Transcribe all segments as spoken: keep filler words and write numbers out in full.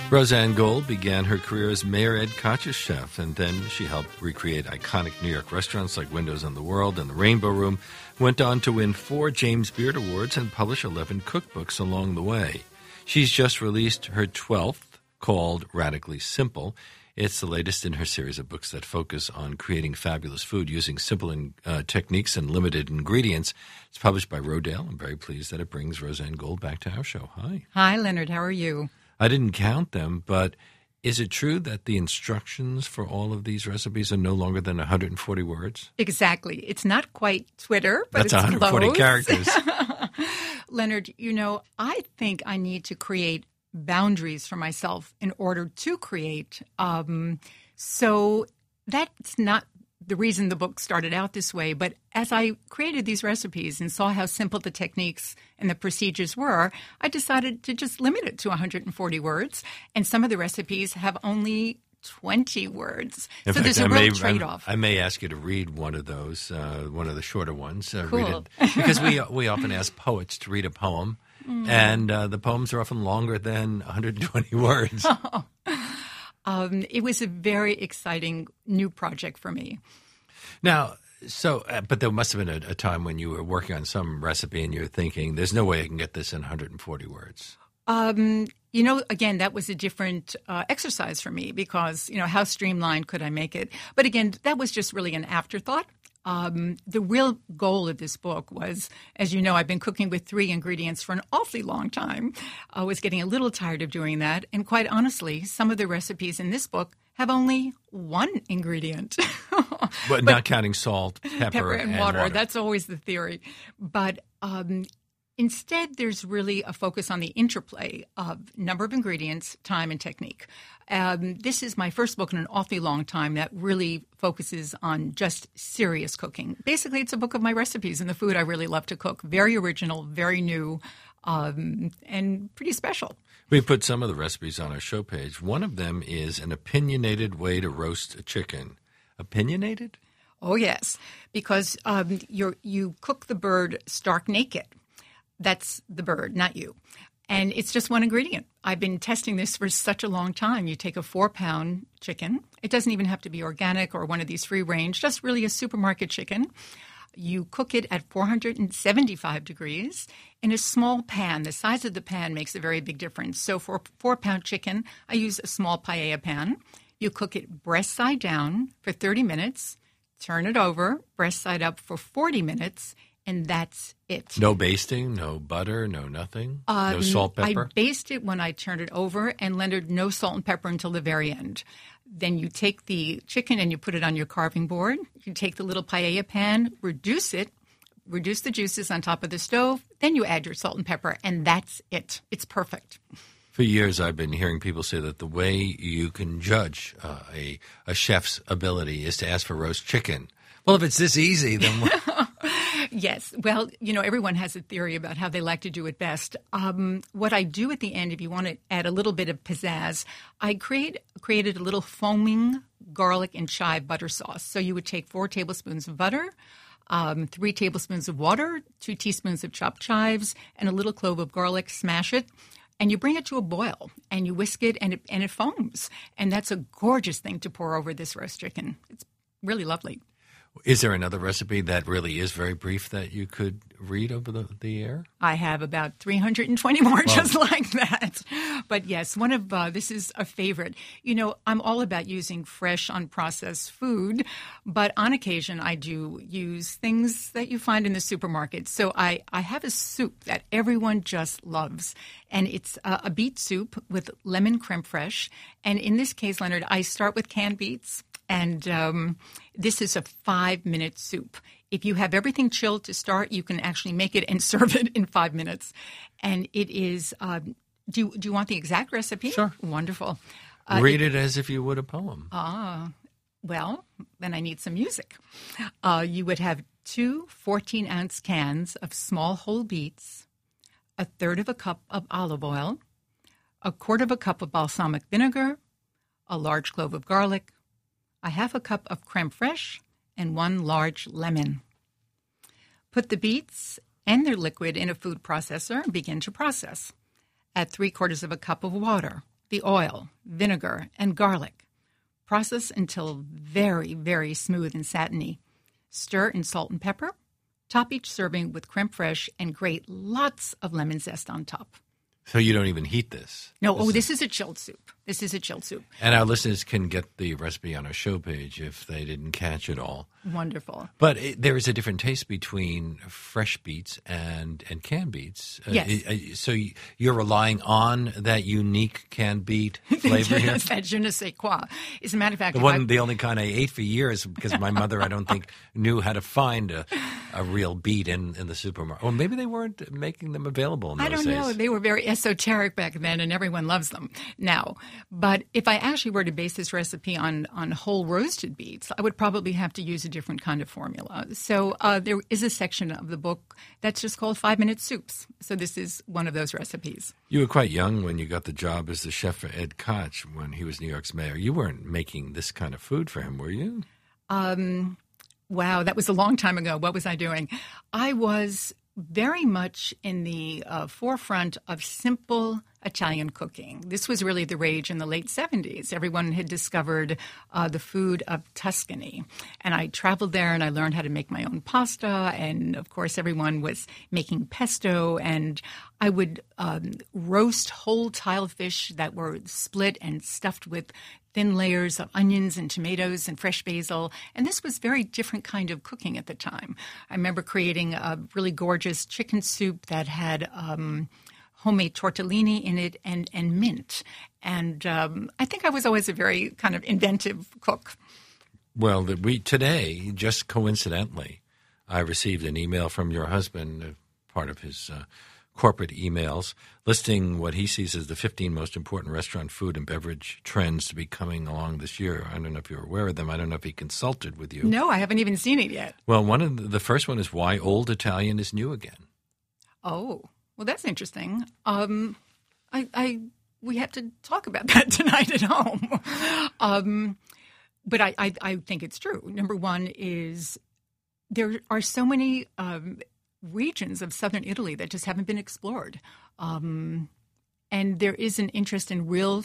Roseanne Gold began her career as Mayor Ed Koch's chef, and then she helped recreate iconic New York restaurants like Windows on the World and the Rainbow Room, went on to win four James Beard Awards and publish eleven cookbooks along the way. She's just released her twelfth, called Radically Simple. It's the latest in her series of books that focus on creating fabulous food using simple in, uh, techniques and limited ingredients. It's published by Rodale. I'm very pleased that it brings Roseanne Gold back to our show. Hi. Hi, Leonard. How are you? I didn't count them, but is it true that the instructions for all of these recipes are no longer than one hundred forty words? Exactly. It's not quite Twitter, but That's it's one hundred forty close. characters. Leonard, you know, I think I need to create boundaries for myself in order to create. Um, so that's not the reason the book started out this way. But as I created these recipes and saw how simple the techniques and the procedures were, I decided to just limit it to one hundred forty words. And some of the recipes have only twenty words. In so fact, there's a I real may, trade-off. I may ask you to read one of those, uh, one of the shorter ones. Uh, Cool. Read it. Because we we often ask poets to read a poem, mm. and uh, the poems are often longer than one hundred twenty words. um, it was a very exciting new project for me. Now, so, uh, but there must have been a, a time when you were working on some recipe and you were thinking, there's no way I can get this in one hundred forty words. Um, you know, again, that was a different uh, exercise for me because, you know, how streamlined could I make it? But again, that was just really an afterthought. Um, the real goal of this book was, as you know, I've been cooking with three ingredients for an awfully long time. I was getting a little tired of doing that. And quite honestly, some of the recipes in this book have only one ingredient. but, but not counting salt, pepper, pepper and, and water. water. That's always the theory. But um, instead, there's really a focus on the interplay of number of ingredients, time, and technique. Um, this is my first book in an awfully long time that really focuses on just serious cooking. Basically, it's a book of my recipes and the food I really love to cook. Very original, very new, um, and pretty special. We put some of the recipes on our show page. One of them is an opinionated way to roast a chicken. Opinionated? Oh, yes, because um, you you cook the bird stark naked. That's the bird, not you. And it's just one ingredient. I've been testing this for such a long time. You take a four-pound chicken. It doesn't even have to be organic or one of these free-range, just really a supermarket chicken. You cook it at four hundred seventy-five degrees in a small pan. The size of the pan makes a very big difference. So for a four-pound chicken, I use a small paella pan. You cook it breast side down for thirty minutes, turn it over, breast side up for forty minutes, and that's it. No basting, no butter, no nothing? Um, no salt, pepper? I baste it when I turn it over, and Leonard, no salt and pepper until the very end. Then you take the chicken and you put it on your carving board. You take the little paella pan, reduce it, reduce the juices on top of the stove. Then you add your salt and pepper, and that's it. It's perfect. For years, I've been hearing people say that the way you can judge uh, a, a chef's ability is to ask for roast chicken. Well, if it's this easy, then... Yes. Well, you know, everyone has a theory about how they like to do it best. Um, what I do at the end, if you want to add a little bit of pizzazz, I create created a little foaming garlic and chive butter sauce. So you would take four tablespoons of butter, um, three tablespoons of water, two teaspoons of chopped chives, and a little clove of garlic, smash it. And you bring it to a boil, and you whisk it, and it, and it foams. And that's a gorgeous thing to pour over this roast chicken. It's really lovely. Is there another recipe that really is very brief that you could read over the, the air? I have about three hundred twenty more well, just like that. But yes, one of uh, this is a favorite. You know, I'm all about using fresh, unprocessed food, but on occasion I do use things that you find in the supermarket. So I, I have a soup that everyone just loves, and it's uh, a beet soup with lemon creme fraiche. And in this case, Leonard, I start with canned beets. And um, this is a five-minute soup. If you have everything chilled to start, you can actually make it and serve it in five minutes. And it is um, – do, do you want the exact recipe? Sure. Wonderful. Uh, Read it, it as if you would a poem. Ah, well, then I need some music. Uh, you would have two fourteen-ounce cans of small whole beets, a third of a cup of olive oil, a quarter of a cup of balsamic vinegar, a large clove of garlic, a half a cup of creme fraiche, and one large lemon. Put the beets and their liquid in a food processor and begin to process. Add three quarters of a cup of water. the oil, vinegar, and garlic. Process until very, very smooth and satiny. Stir in salt and pepper. Top each serving with creme fraiche and grate lots of lemon zest on top. So you don't even heat this? No, this oh, is... this is a chilled soup. This is a chilled soup. And our listeners can get the recipe on our show page if they didn't catch it all. Wonderful. But it, there is a different taste between fresh beets and, and canned beets. Yes. Uh, it, so you're relying on that unique canned beet flavor here? That je ne sais quoi. As a matter of fact, the one, I... the only kind I ate for years because my mother, I don't think, knew how to find a, a real beet in, in the supermarket. Or maybe they weren't making them available in those I don't days. know. They were very esoteric back then, and everyone loves them now. But if I actually were to base this recipe on, on whole roasted beets, I would probably have to use a different kind of formula. So uh, there is a section of the book that's just called Five-Minute Soups. So this is one of those recipes. You were quite young when you got the job as the chef for Ed Koch when he was New York's mayor. You weren't making this kind of food for him, were you? Um, wow, that was a long time ago. What was I doing? I was very much in the uh, forefront of simple Italian cooking. This was really the rage in the late seventies. Everyone had discovered uh, the food of Tuscany. And I traveled there and I learned how to make my own pasta. And, of course, everyone was making pesto. And I would um, roast whole tile fish that were split and stuffed with thin layers of onions and tomatoes and fresh basil. And this was very different kind of cooking at the time. I remember creating a really gorgeous chicken soup that had um, homemade tortellini in it and, and mint. And um, I think I was always a very kind of inventive cook. Well, the, we today, just coincidentally, I received an email from your husband, uh, part of his uh, corporate emails, listing what he sees as the fifteen most important restaurant food and beverage trends to be coming along this year. I don't know if you're aware of them. I don't know if he consulted with you. No, I haven't even seen it yet. Well, one of the, the first one is why old Italian is new again. Oh, well, that's interesting. Um, I, I we have to talk about that tonight at home. um, but I, I, I think it's true. Number one is there are so many um, regions of southern Italy that just haven't been explored. Um, and there is an interest in real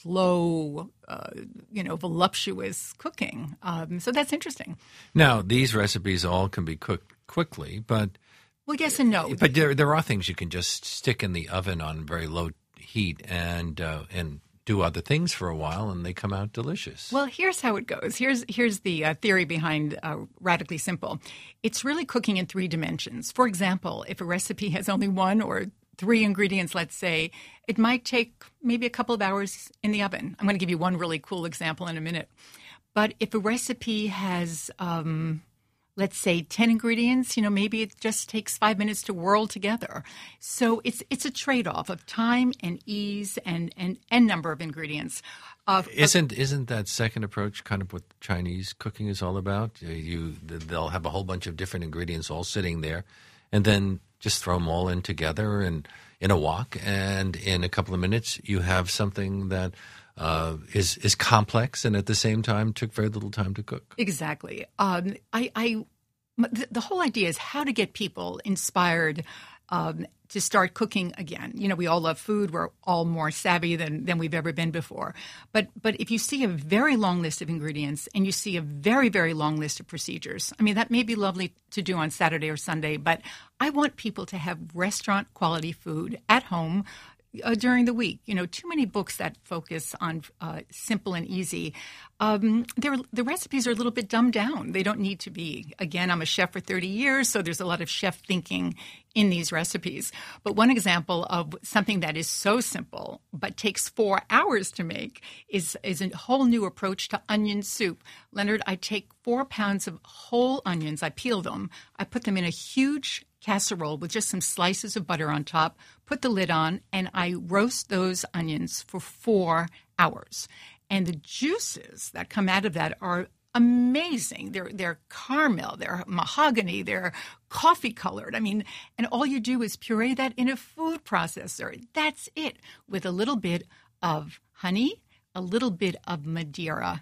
slow, uh, you know, voluptuous cooking. Um, so that's interesting. Now, these recipes all can be cooked quickly, but... Well, yes and no. But there there are things you can just stick in the oven on very low heat and uh, and do other things for a while, and they come out delicious. Well, here's how it goes. Here's here's the uh, theory behind uh, Radically Simple. It's really cooking in three dimensions. For example, if a recipe has only one or three ingredients, let's say, it might take maybe a couple of hours in the oven. I'm going to give you one really cool example in a minute. But if a recipe has... Um, let's say ten ingredients, you know, maybe it just takes five minutes to whirl together. So it's it's a trade-off of time and ease and and, and number of ingredients. Uh, isn't isn't that second approach kind of what Chinese cooking is all about? You they'll have a whole bunch of different ingredients all sitting there, and then just throw them all in together and in a wok, and in a couple of minutes you have something that Uh, is is complex and at the same time took very little time to cook. Exactly. Um, I, I the, the whole idea is how to get people inspired um, to start cooking again. You know, we all love food. We're all more savvy than than we've ever been before. But but if you see a very long list of ingredients and you see a very, very long list of procedures, I mean, that may be lovely to do on Saturday or Sunday, but I want people to have restaurant quality food at home Uh, during the week. You know, too many books that focus on uh, simple and easy. Um, the recipes are a little bit dumbed down. They don't need to be. Again, I'm a chef for thirty years, so there's a lot of chef thinking in these recipes. But one example of something that is so simple but takes four hours to make is, is a whole new approach to onion soup. Leonard, I take four pounds of whole onions. I peel them. I put them in a huge casserole with just some slices of butter on top, put the lid on, and I roast those onions for four hours. And the juices that come out of that are amazing. They're they're caramel, they're mahogany, they're coffee colored. I mean, and all you do is puree that in a food processor. That's it, with a little bit of honey, a little bit of Madeira,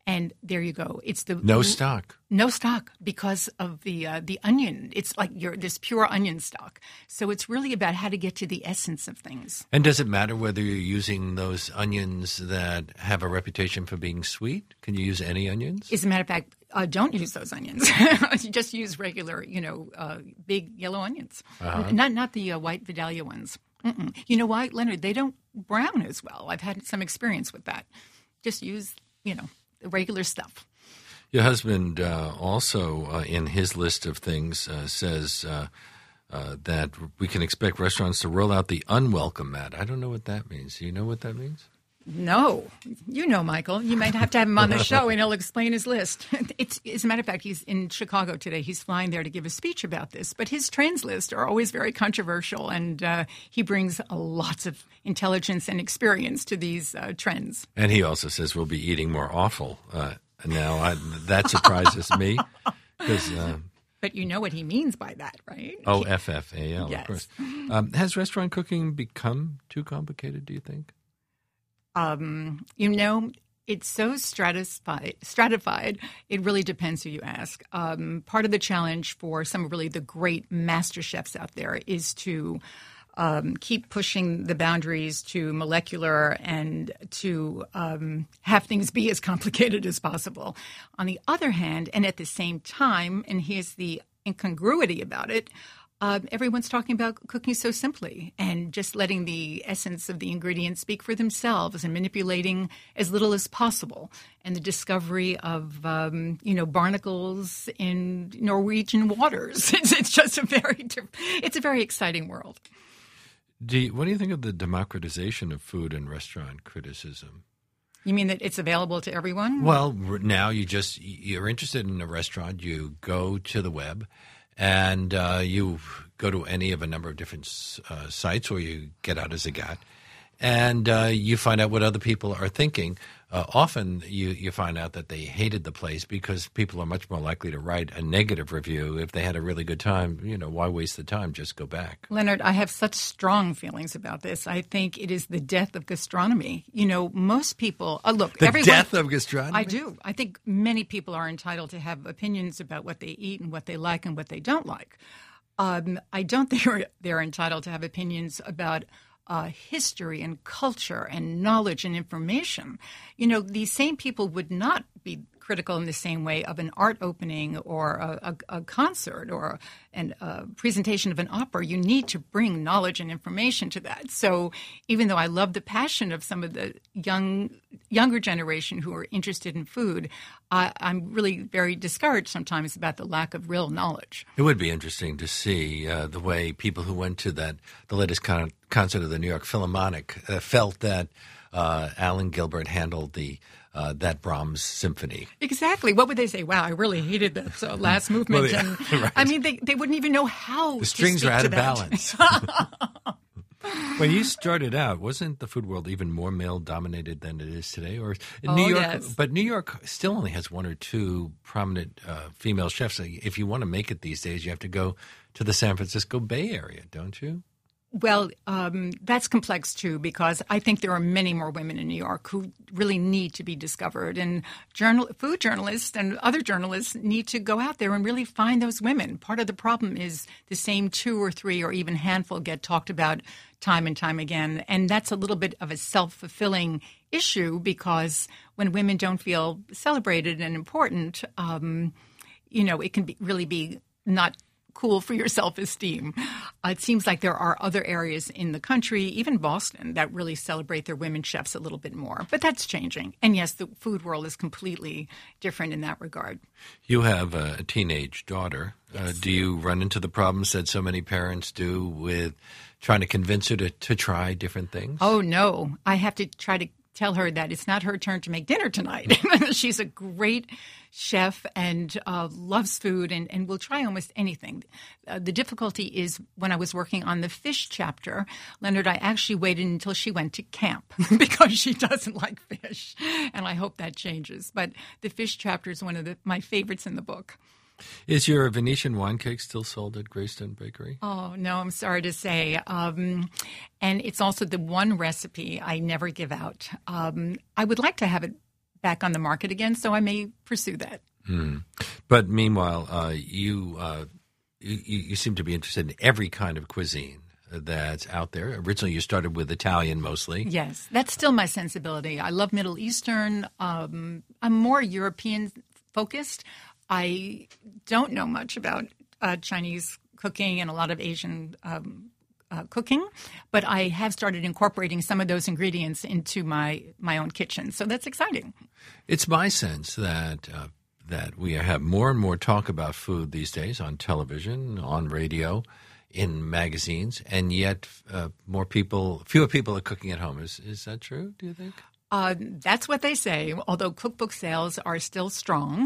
And there you go. It's the no stock. No stock because of the uh, the onion. It's like you're, this pure onion stock. So it's really about how to get to the essence of things. And does it matter whether you're using those onions that have a reputation for being sweet? Can you use any onions? As a matter of fact, uh, don't use those onions. You just use regular, you know, uh, big yellow onions, uh-huh. not not the uh, white Vidalia ones. Mm-mm. You know why, Leonard? They don't brown as well. I've had some experience with that. Just use, you know, the regular stuff. Your husband uh, also, uh, in his list of things, uh, says uh, uh, that we can expect restaurants to roll out the unwelcome mat. I don't know what that means. Do you know what that means? No. You know, Michael. You might have to have him on the show and he'll explain his list. It's, as a matter of fact, he's in Chicago today. He's flying there to give a speech about this. But his trends lists are always very controversial, and uh, he brings uh, lots of intelligence and experience to these uh, trends. And he also says we'll be eating more offal. Uh, now, I, that surprises me. Cause, uh, but you know what he means by that, right? O F F A L, yes. Of course. Um, has restaurant cooking become too complicated, do you think? Um, you know, it's so stratified, stratified, it really depends who you ask. Um, part of the challenge for some of really the great master chefs out there is to um, keep pushing the boundaries to molecular and to um, have things be as complicated as possible. On the other hand, and at the same time, and here's the incongruity about it, Uh, everyone's talking about cooking so simply and just letting the essence of the ingredients speak for themselves and manipulating as little as possible. And the discovery of, um, you know, barnacles in Norwegian waters. It's, it's just a very, it's a very exciting world. Do you, what do you think of the democratization of food and restaurant criticism? You mean that it's available to everyone? Well, now you just, you're interested in a restaurant, you go to the web, and uh, you go to any of a number of different uh, sites, or you get out as a gat, and uh, you find out what other people are thinking. Uh, often you, you find out that they hated the place because people are much more likely to write a negative review. If they had a really good time, you know, why waste the time? Just go back. Leonard, I have such strong feelings about this. I think it is the death of gastronomy. You know, most people uh, – look, The everyone, death of gastronomy? I do. I think many people are entitled to have opinions about what they eat and what they like and what they don't like. Um, I don't think they're, they're entitled to have opinions about – Uh, history and culture and knowledge and information. You know, these same people would not be critical in the same way of an art opening or a, a, a concert or an, a presentation of an opera. You need to bring knowledge and information to that. So even though I love the passion of some of the young younger generation who are interested in food, I, I'm really very discouraged sometimes about the lack of real knowledge. It would be interesting to see uh, the way people who went to that the latest con- concert of the New York Philharmonic uh, felt that uh, Alan Gilbert handled the uh, that Brahms symphony. Exactly. What would they say? Wow, I really hated that uh, last movement. Well, yeah, and right. I mean, they, they wouldn't even know how the strings to are out of that. balance. When you started out, wasn't the food world even more male-dominated than it is today? Or oh, New York, yes. But New York still only has one or two prominent uh, female chefs. If you want to make it these days, you have to go to the San Francisco Bay Area, don't you? Well, um, that's complex, too, because I think there are many more women in New York who really need to be discovered. And journal, food journalists and other journalists need to go out there and really find those women. Part of the problem is the same two or three or even handful get talked about time and time again. And that's a little bit of a self-fulfilling issue because when women don't feel celebrated and important, um, you know, it can be, really be not cool for your self-esteem. Uh, it seems like there are other areas in the country, even Boston, that really celebrate their women chefs a little bit more. But that's changing. And yes, the food world is completely different in that regard. You have a teenage daughter. Yes. Uh, do you run into the problems that so many parents do with trying to convince her to, to try different things? Oh, no. I have to try to tell her that it's not her turn to make dinner tonight. She's a great chef and uh, loves food and, and will try almost anything. Uh, the difficulty is when I was working on the fish chapter, Leonard, I actually waited until she went to camp because she doesn't like fish. And I hope that changes. But the fish chapter is one of the, my favorites in the book. Is your Venetian wine cake still sold at Greystone Bakery? Oh, no, I'm sorry to say. Um, and it's also the one recipe I never give out. Um, I would like to have it back on the market again, so I may pursue that. Mm. But meanwhile, uh, you, uh, you you seem to be interested in every kind of cuisine that's out there. Originally, you started with Italian mostly. Yes, that's still my sensibility. I love Middle Eastern. Um, I'm more European focused. I don't know much about uh, Chinese cooking and a lot of Asian um, uh, cooking, but I have started incorporating some of those ingredients into my, my own kitchen. So that's exciting. It's my sense that uh, that we have more and more talk about food these days on television, on radio, in magazines, and yet uh, more people, fewer people are cooking at home. Is is that true, do you think? Uh, that's what they say, although cookbook sales are still strong.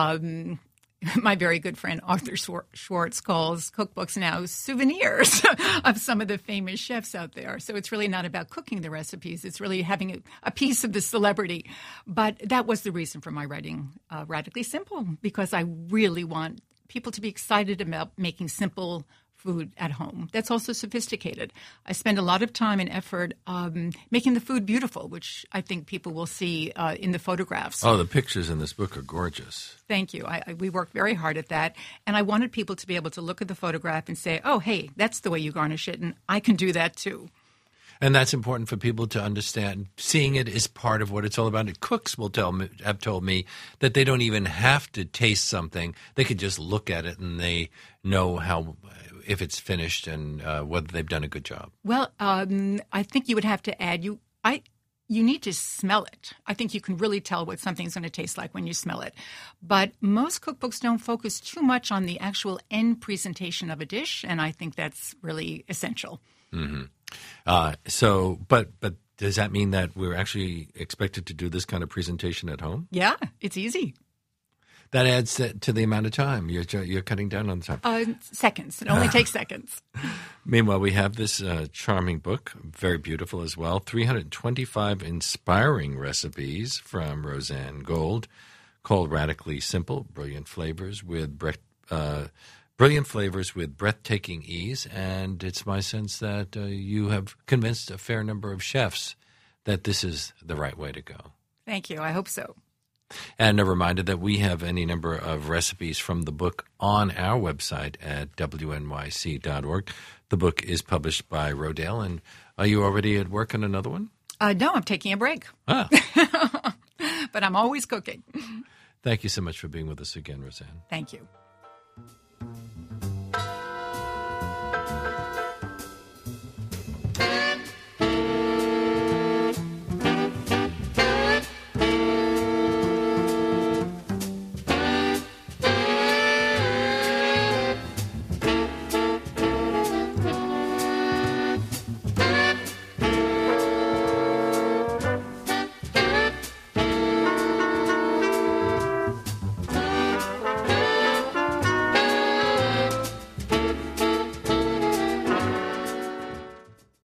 Um, my very good friend Arthur Schwartz calls cookbooks now souvenirs of some of the famous chefs out there. So it's really not about cooking the recipes. It's really having a, a piece of the celebrity. But that was the reason for my writing uh, Radically Simple, because I really want people to be excited about making simple food at home. That's also sophisticated. I spend a lot of time and effort um, making the food beautiful, which I think people will see uh, in the photographs. Oh, the pictures in this book are gorgeous. Thank you. I, I, we worked very hard at that. And I wanted people to be able to look at the photograph and say, oh, hey, that's the way you garnish it, and I can do that too. And that's important for people to understand. Seeing it is part of what it's all about. Cooks will tell me, have told me that they don't even have to taste something. They could just look at it and they know how, if it's finished and uh, whether they've done a good job. Well, um, I think you would have to add you. I you need to smell it. I think you can really tell what something's going to taste like when you smell it. But most cookbooks don't focus too much on the actual end presentation of a dish, and I think that's really essential. Mm-hmm. Uh, so, but but does that mean that we're actually expected to do this kind of presentation at home? Yeah, it's easy. That adds to the amount of time. You're you're cutting down on the time. Uh, seconds. It only takes seconds. Meanwhile, we have this uh, charming book, very beautiful as well, three hundred twenty-five inspiring recipes from Roseanne Gold, called Radically Simple, Brilliant Flavors with Bre- uh, Brilliant flavors with breathtaking ease, and it's my sense that uh, you have convinced a fair number of chefs that this is the right way to go. Thank you. I hope so. And a reminder that we have any number of recipes from the book on our website at W N Y C dot org. The book is published by Rodale, and are you already at work on another one? Uh, no, I'm taking a break. Ah. But I'm always cooking. Thank you so much for being with us again, Roseanne. Thank you.